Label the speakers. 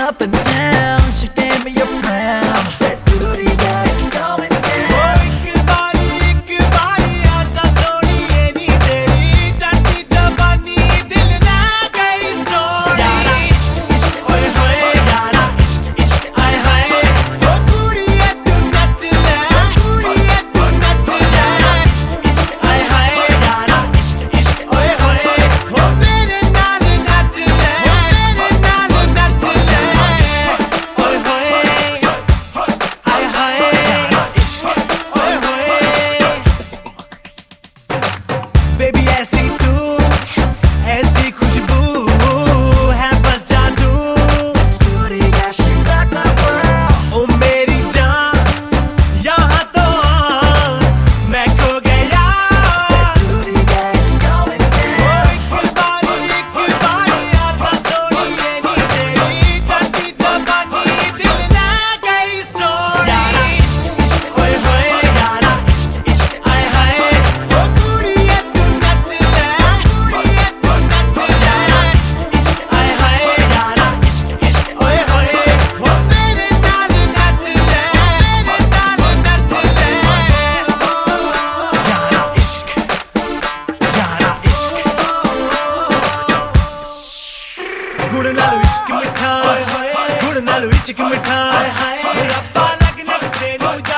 Speaker 1: up and down. She gave me a frown. Said, "Booty, yeah, it's going down."
Speaker 2: Baby ऐसी तू ऐसी खुशबू है बस जादू
Speaker 1: Booty, yeah, she rock my world.
Speaker 2: ओ मेरी जान यहाँ तो मैं खो गया
Speaker 1: Said, "Booty, yeah, it's going down."
Speaker 2: एक बारी आता सोनी ये नी तेरी चढ़ती जवानी दिल ना गई सोनी ओए होए यारा इश्क आए हाय ओ कुड़िए तू नच ले कुड़िए तू नच ले इश्क आए हाय यारा इश्क ओए होए ओ मेरे नाल नच ले मेरे नाल नच ले यारा इश्क गुड़ नाल इश्क मिठा गुड़ नाल इश्क मिठा रब्बा लगने से नू